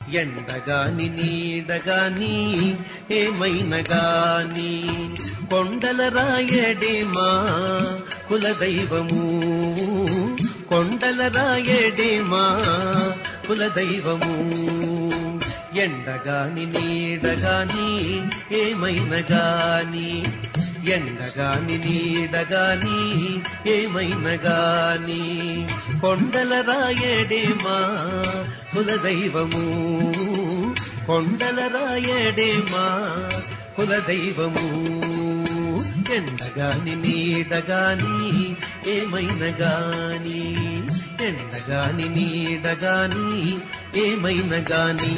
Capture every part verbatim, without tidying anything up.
ఎండగాని నీడగాని ఏమైనగాని కొండల రాయడే మా కులదైవము, కొండల రాయడే మా కులదైవము. ఎండగాని నీడగాని ఏమైనగాని, ఎండగాని నీడగాని ఏమైనగాని కొండల రాయడే మా కులదైవము, కొండల రాయడే మా కులదైవము. ఎండగాని నీడగాని ఏమైనగాని, ఎండగాని నీడగాని ఏమైనగాని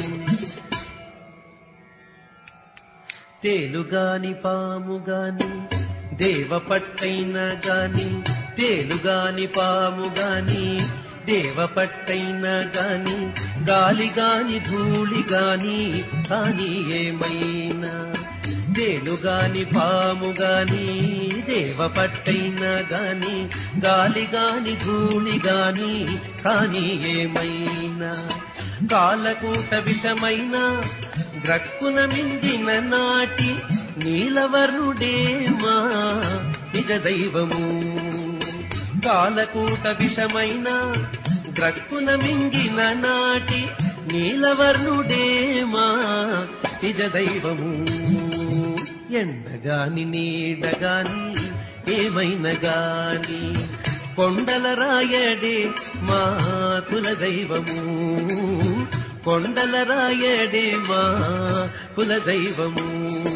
తేలుగాని పాముగాని దేవపట్టైన గాని, తేలుగాని పాముగాని దేవపట్టైన గాని గాలిగాని ధూళిగాని కాని ఏమైనా, తేలుగాని పాముగాని దేవపట్టైన గాని గాలిగాని ధూళిగాని కాని ఏమైనా కాలకూట విషమైన గ్రక్కున మిందిన నాటి నీలవర్ణుడే మా నిజ దైవము. కాలకూట విషమైన గ్రక్కున మింగిన నాటి నీలవర్ణుడే మా నిజ దైవము. ఎండగాని నీడగాని ఏమైనగాని కొండల రాయడే మా కులదైవము, కొండల రాయడే మా కులదైవము.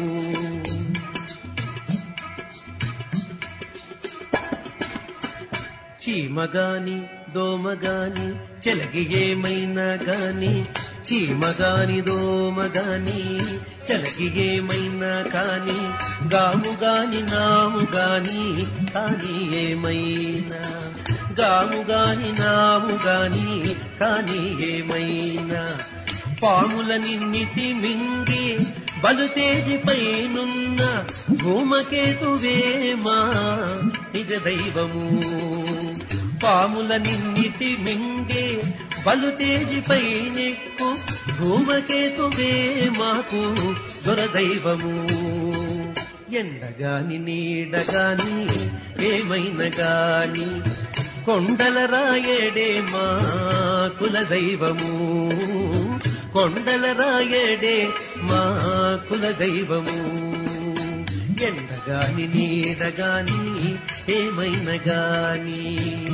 చీమగాని దోమగాని చెలగి ఏమైనా గాని, చీమగాని దోమగాని చెలగి ఏమైనా కాని గాముగాని నాముగాని కాని ఏమైనా, గాముగాని నాముగాని కాని ఏమైనా పాములనిన్నిటి మింగి బలుతేజిపైనున్న ధూమకేతువే మా నిజ దైవము. పాములనిన్నిటి మింగే బలుతేజిపైనెక్కు ధూమకేతువే మాకు దొరదైవము. ఎండగాని నీడగాని ఏమైనగాని కొండల రాయడే మా కులదైవము, కొండల రాయడే మా కులదైవము. ఎండగాని నీడగాని ఏమైనగాని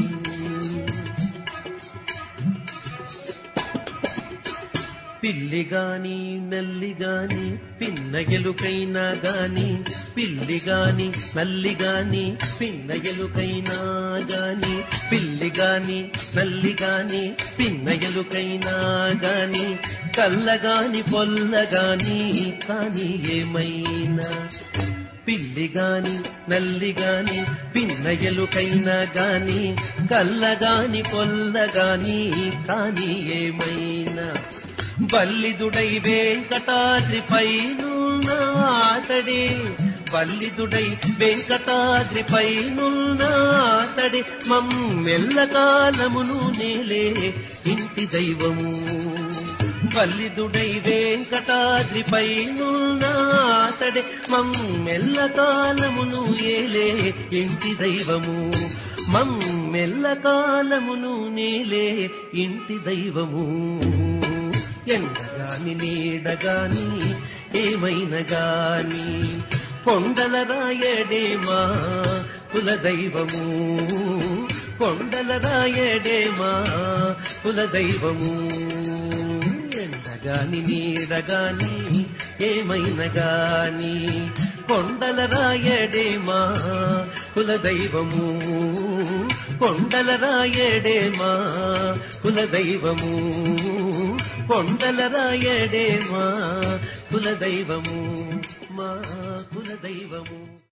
పిల్లిగాని నల్లిగాని పిన్న ఎలుకైనా గాని, పిల్లిగాని నల్లిగాని పిన్న ఎలుకైనా గాని, పిల్లిగాని నల్లిగాని పిన్న ఎలుకైనా గాని కల్లగాని పొల్లగాని కాని ఏమైనా, పిల్లిగాని నల్లిగాని పిన్న ఎలుకైనా గాని కల్లగాని పొల్లగాని కాని ఏమైనా బల్లిదుడై వెంకటాద్రిపైనున్న అతడే, బల్లిదుడై వెంకటాద్రిపైనున్న అతడే మమ్మెల్ల కాలమును నేలే ఇంటి దైవము. బల్లిదుడై వెంకటాద్రిపైనున్న అతడే మమ్మెల్ల కాలమును ఏలే ఇంటి దైవము, మమ్మెల్ల కాలమును నేలే ఇంటి దైవము. ఎండగాని నీడగాని ఏమైనగాని కొండల రాయడే మా కులదైవము, కొండల రాయడే మా కులదైవము. ఎండగాని నీడగాని ఏమైనగాని కొండల రాయడే మా కులదైవము, కొండల రాయడే మా కులదైవము, కొండల రాయడే మా కులదైవము, మా కులదైవము.